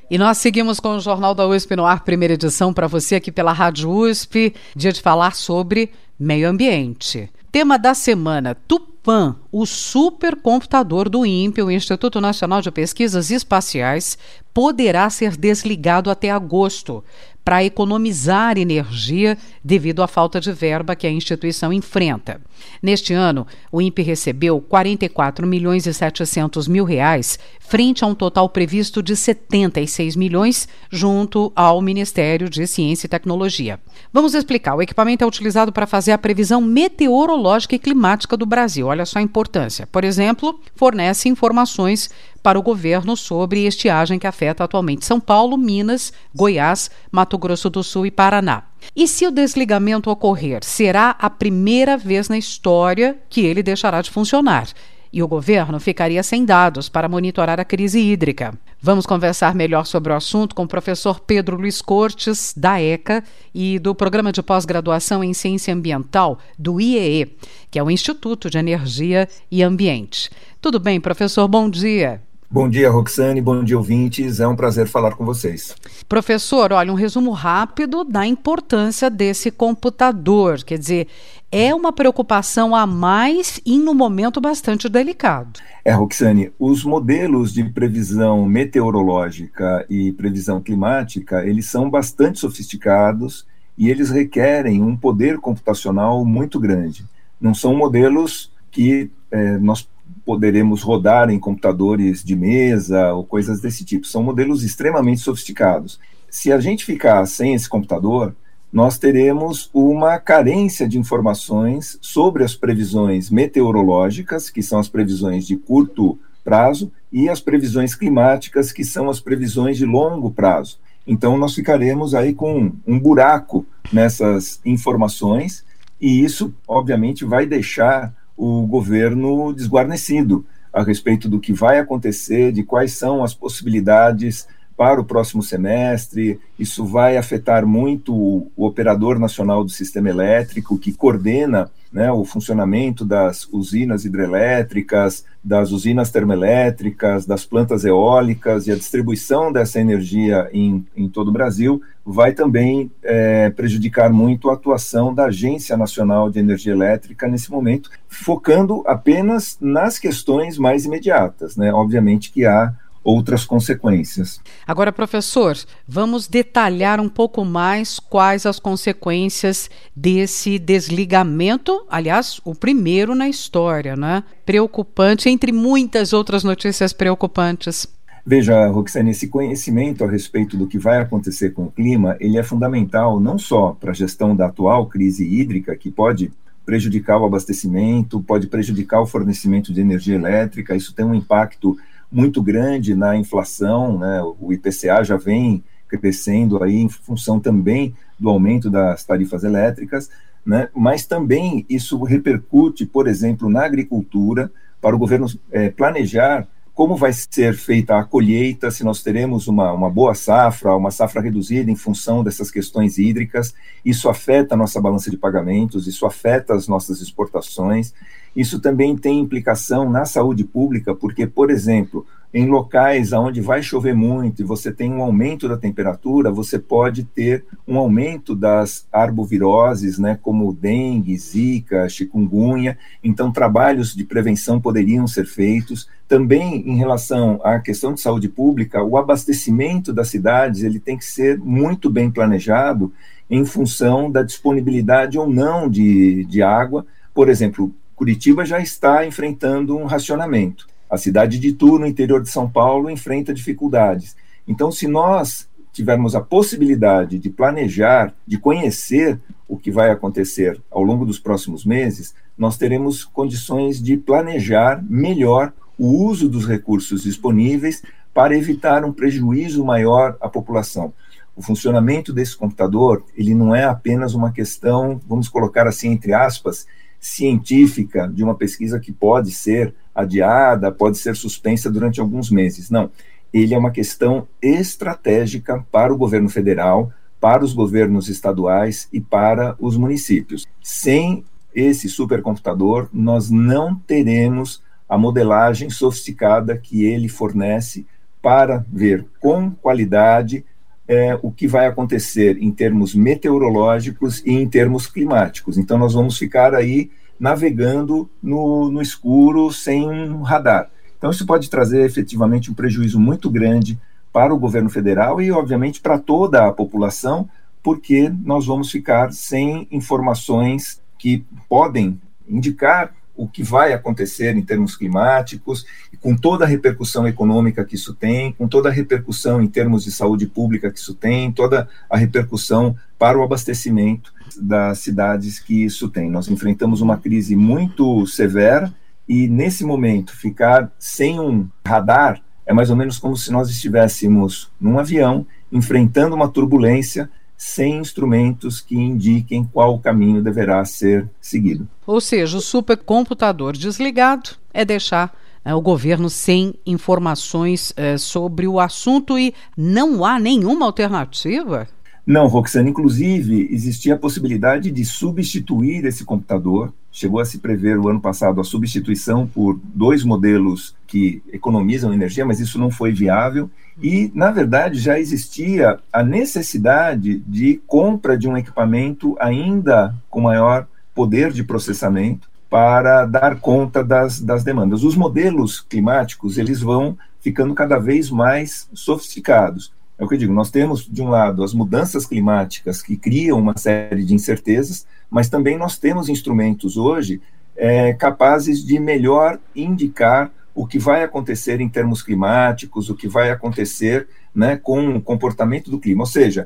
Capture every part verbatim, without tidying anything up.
E nós seguimos com o Jornal da U S P no ar, primeira edição, para você aqui pela Rádio U S P, dia de falar sobre meio ambiente. Tema da semana, Tupã, o supercomputador do INPE, o Instituto Nacional de Pesquisas Espaciais, poderá ser desligado até agosto para economizar energia devido à falta de verba que a instituição enfrenta. Neste ano, o INPE recebeu quarenta e quatro milhões e setecentos mil reais, frente a um total previsto de setenta e seis milhões, junto ao Ministério de Ciência e Tecnologia. Vamos explicar. O equipamento é utilizado para fazer a previsão meteorológica e climática do Brasil. Olha só a importância. Por exemplo, fornece informações para o governo sobre estiagem que afeta atualmente São Paulo, Minas, Goiás, Mato Grosso do Sul e Paraná. E se o desligamento ocorrer, será a primeira vez na história que ele deixará de funcionar. E o governo ficaria sem dados para monitorar a crise hídrica. Vamos conversar melhor sobre o assunto com o professor Pedro Luiz Cortes, da ECA, e do Programa de Pós-Graduação em Ciência Ambiental, do I E E, que é o Instituto de Energia e Ambiente. Tudo bem, professor? Bom dia. Bom dia, Roxane, bom dia, ouvintes. É um prazer falar com vocês. Professor, olha, um resumo rápido da importância desse computador. Quer dizer, é uma preocupação a mais em um momento bastante delicado. É, Roxane, os modelos de previsão meteorológica e previsão climática, eles são bastante sofisticados e eles requerem um poder computacional muito grande. Não são modelos que é, nós poderemos rodar em computadores de mesa ou coisas desse tipo. São modelos extremamente sofisticados. Se a gente ficar sem esse computador, nós teremos uma carência de informações sobre as previsões meteorológicas, que são as previsões de curto prazo, e as previsões climáticas, que são as previsões de longo prazo. Então, nós ficaremos aí com um buraco nessas informações, e isso, obviamente, vai deixar o governo desguarnecido a respeito do que vai acontecer, de quais são as possibilidades para o próximo semestre. Isso vai afetar muito o, o operador nacional do sistema elétrico, que coordena, né, o funcionamento das usinas hidrelétricas, das usinas termoelétricas, das plantas eólicas e a distribuição dessa energia em, em todo o Brasil, vai também é, prejudicar muito a atuação da Agência Nacional de Energia Elétrica nesse momento, focando apenas nas questões mais imediatas, né? Obviamente que há outras consequências. Agora, professor, vamos detalhar um pouco mais quais as consequências desse desligamento, aliás, o primeiro na história, né? Preocupante, entre muitas outras notícias preocupantes. Veja, Roxane, esse conhecimento a respeito do que vai acontecer com o clima, ele é fundamental não só para a gestão da atual crise hídrica, que pode prejudicar o abastecimento, pode prejudicar o fornecimento de energia elétrica, isso tem um impacto muito grande na inflação, né? O I P C A já vem crescendo aí em função também do aumento das tarifas elétricas, né? Mas também isso repercute, por exemplo, na agricultura, para o governo é, planejar como vai ser feita a colheita, se nós teremos uma, uma boa safra, uma safra reduzida em função dessas questões hídricas. Isso afeta a nossa balança de pagamentos, isso afeta as nossas exportações. Isso também tem implicação na saúde pública, porque, por exemplo, em locais onde vai chover muito e você tem um aumento da temperatura, você pode ter um aumento das arboviroses, né, como dengue, zika, chikungunya. Então, trabalhos de prevenção poderiam ser feitos. Também, em relação à questão de saúde pública, o abastecimento das cidades ele tem que ser muito bem planejado em função da disponibilidade ou não de, de água. Por exemplo, Curitiba já está enfrentando um racionamento. A cidade de Itu, no interior de São Paulo, enfrenta dificuldades. Então, se nós tivermos a possibilidade de planejar, de conhecer o que vai acontecer ao longo dos próximos meses, nós teremos condições de planejar melhor o uso dos recursos disponíveis para evitar um prejuízo maior à população. O funcionamento desse computador, ele não é apenas uma questão, vamos colocar assim, entre aspas, científica, de uma pesquisa que pode ser adiada, pode ser suspensa durante alguns meses. Não, ele é uma questão estratégica para o governo federal, para os governos estaduais e para os municípios. Sem esse supercomputador, nós não teremos a modelagem sofisticada que ele fornece para ver com qualidade é, o que vai acontecer em termos meteorológicos e em termos climáticos. Então, nós vamos ficar aí navegando no, no escuro sem um radar. Então, isso pode trazer efetivamente um prejuízo muito grande para o governo federal e, obviamente, para toda a população, porque nós vamos ficar sem informações que podem indicar o que vai acontecer em termos climáticos, com toda a repercussão econômica que isso tem, com toda a repercussão em termos de saúde pública que isso tem, toda a repercussão para o abastecimento das cidades que isso tem. Nós enfrentamos uma crise muito severa e, nesse momento, ficar sem um radar é mais ou menos como se nós estivéssemos num avião enfrentando uma turbulência sem instrumentos que indiquem qual o caminho deverá ser seguido. Ou seja, o supercomputador desligado é deixar é, o governo sem informações é, sobre o assunto e não há nenhuma alternativa? Não, Roxane, inclusive existia a possibilidade de substituir esse computador. Chegou a se prever o ano passado a substituição por dois modelos que economizam energia, mas isso não foi viável. E, na verdade, já existia a necessidade de compra de um equipamento ainda com maior poder de processamento para dar conta das, das demandas. Os modelos climáticos, eles vão ficando cada vez mais sofisticados. É o que eu digo, nós temos, de um lado, as mudanças climáticas que criam uma série de incertezas, mas também nós temos instrumentos hoje é, capazes de melhor indicar o que vai acontecer em termos climáticos, o que vai acontecer, né, com o comportamento do clima. Ou seja,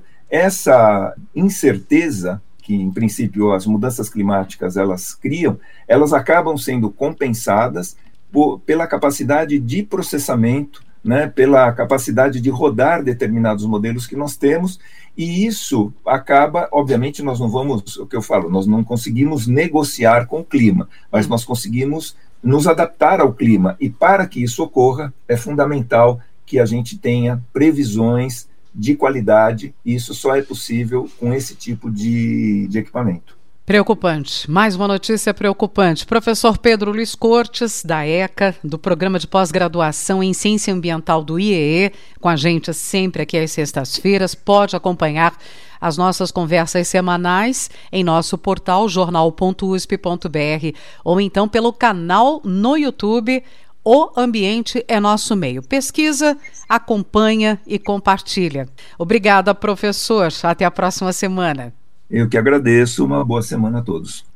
essa incerteza que, em princípio, as mudanças climáticas elas criam, elas acabam sendo compensadas por, pela capacidade de processamento, né, pela capacidade de rodar determinados modelos que nós temos, e isso acaba, obviamente, nós não vamos, o que eu falo, nós não conseguimos negociar com o clima, mas nós conseguimos nos adaptar ao clima, e para que isso ocorra, é fundamental que a gente tenha previsões de qualidade, e isso só é possível com esse tipo de, de equipamento. Preocupante. Mais uma notícia preocupante. Professor Pedro Luiz Cortes, da ECA, do Programa de Pós-Graduação em Ciência Ambiental do I E E, com a gente sempre aqui às sextas-feiras. Pode acompanhar as nossas conversas semanais em nosso portal jornal ponto u s p ponto b r ou então pelo canal no YouTube O Ambiente é Nosso Meio. Pesquisa, acompanha e compartilha. Obrigada, professor. Até a próxima semana. Eu que agradeço. Uma boa semana a todos.